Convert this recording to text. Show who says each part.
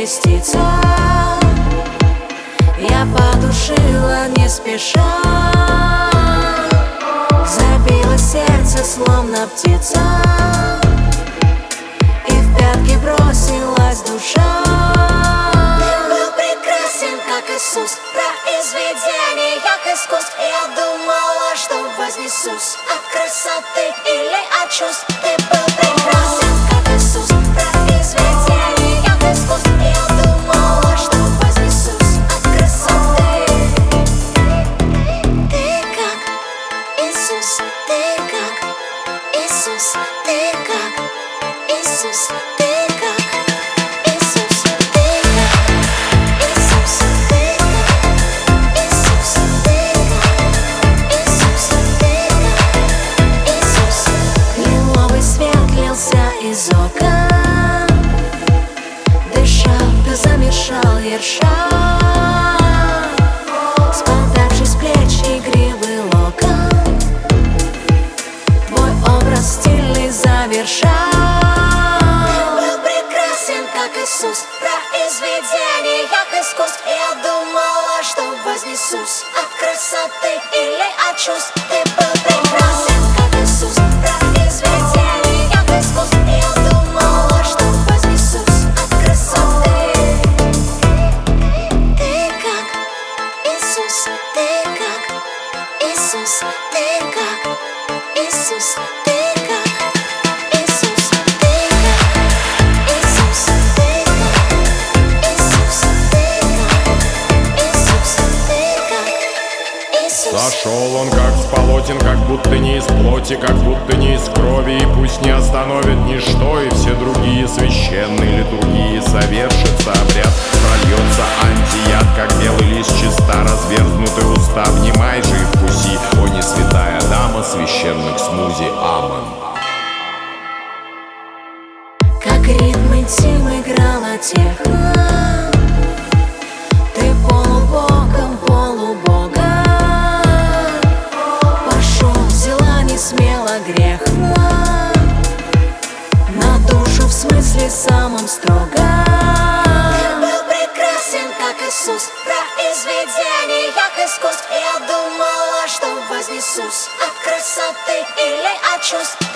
Speaker 1: частица. Я потушила не спеша, забилось сердце, словно птица, и в пятки бросилась душа. Ты был прекрасен, как Иисус, произведение искусств. Я думала, что вознесусь от красоты или от чувств. Ты был прекрасен, как Иисус, произведение искусств. Я думала, что вознесусь от красоты. Ты как Иисус, ты как Иисус, ты как Иисус, ты как Иисус, ты как Иисус, ты как Иисус, ты как Иисус, ты как Иисус. Лиловый свет лился из окон, дышал, ты замешал ерша, спадавший с плеч игривый локон, твой образ стильный завершал. Ты был прекрасен, как Иисус, произведение искусств. Я думала, что вознесусь от красоты или от чувств. Ты был прекрасен, как Иисус, произведение искусств. Я думала, что вознесусь от красоты. Ты как Иисус, ты как Иисус, ты как Иисус, ты как Иисус, ты как Иисус, ты как Иисус, ты как Иисус, ты как Иисус.
Speaker 2: Зашел он как с полотен, как будто не из плоти, как будто не из крови. И пусть не остановит ничто, и все другие священные литургии. Совершится обряд, прольется антияд, как белый лист чиста, разверзнутые уста. Внимай же и вкуси, о не святая дама, священных смузи, аман.
Speaker 1: Как ритм интим играла техно, ты полубогом, полубогом. Пошел, взяла не смело грех на душу, в смысле самом строго. Ты был прекрасен, как Иисус, произведение искусств. Я думала, что вознесусь от красоты или от чувств.